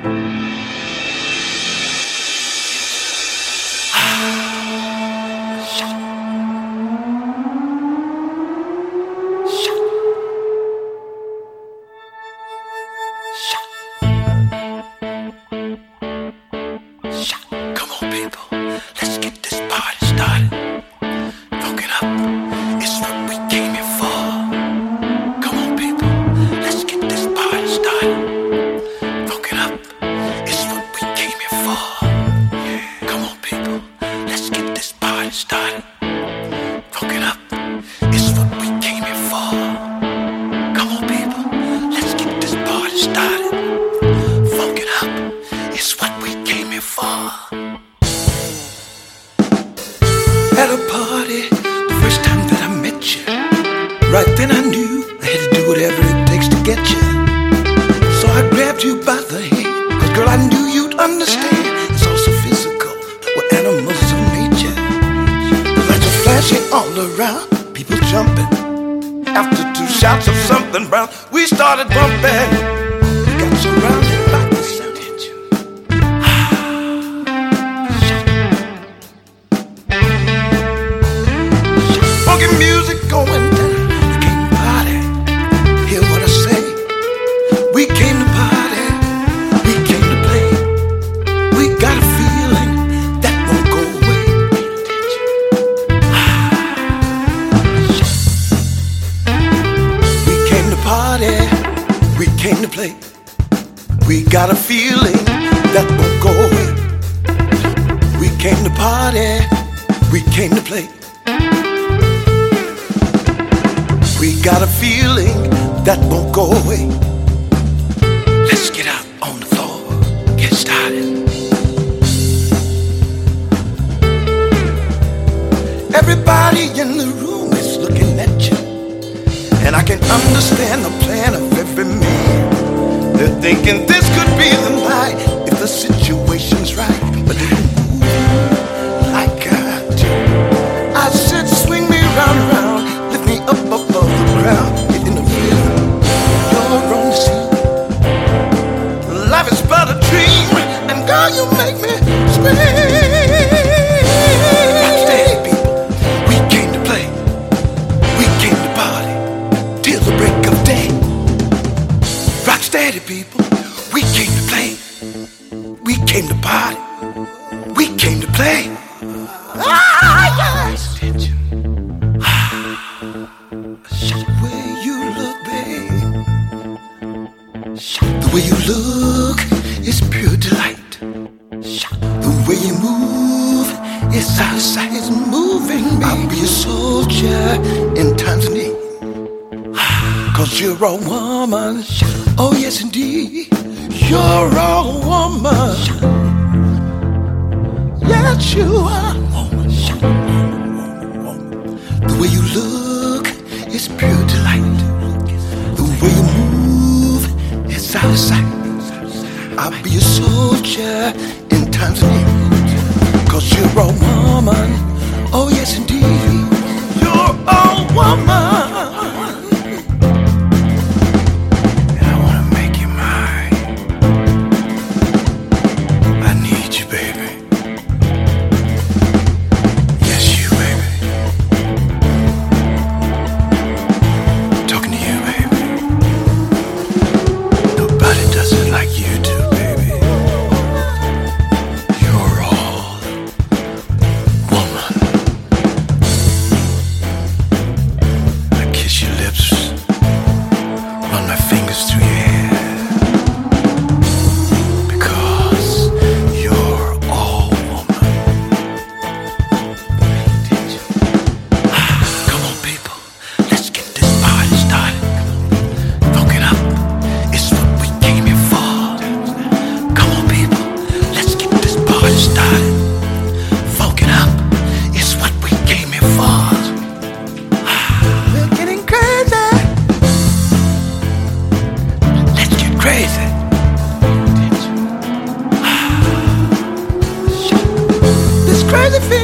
Come on, people, let's get this party started. Funk it up, it's what we came here for. Come on, people, let's get this party started. Funk it up, it's what we came here for. Come on, people, let's get this party started. Funk it up, it's what we came here for. Come on, people, let's get this party started. Funk it up, it's what we came here for. At a party, the first time that I met you, right then I knew I had to do whatever it takes to get you. So I grabbed you by the hand, 'cause girl, I knew you'd understand. It's also physical, we're animals of nature. The lights are flashing all around, people jumping. After 2 shots of something brown, we started bumping. We got surrounded by the sound. Funky music going down, we came to party. Hear what I say? We came to party, we came to play. We got a feeling that won't go away. We came to party, we came to play. We got a feeling that won't go away. We came to party, we came to play. We got a feeling that won't go away. Let's get out on the floor, get started. Everybody in the room is looking at you, and I can understand the plan of every man. They're thinking this could be the night if the situation's right. But they move like I do. I said swing me round and round, lift me up above the crowd, get in the rhythm, you're on the scene. Life is but a dream, and girl, you make me scream. Rocksteady people, we came to play, we came to party, till the break of day. Rocksteady people, we came to play, we came to party, we came to play. Yes. The way you look, babe, the way you look is pure delight. The way you move is outside, it's moving me. I'll be a soldier in times of need, 'cause you're a woman. Oh yes indeed, you're a woman. Yes you are. The way you look is pure delight. The way you move is out of sight. I'll be a soldier in times of need, 'cause you're a woman. Oh yes indeed, you're a woman. And I wanna make you mine. I need you, baby. Yes, you, baby. Talking to you, baby. Nobody does it like you do, baby. You're all woman. I kiss your lips, run my fingers through your hair, because you're all woman. Come on, people, let's get this party started. Funk it up, it's what we came here for. Come on, people, let's get this party started. Funk it up, it's what we came here for. We're getting crazy. Let's get crazy. This crazy feeling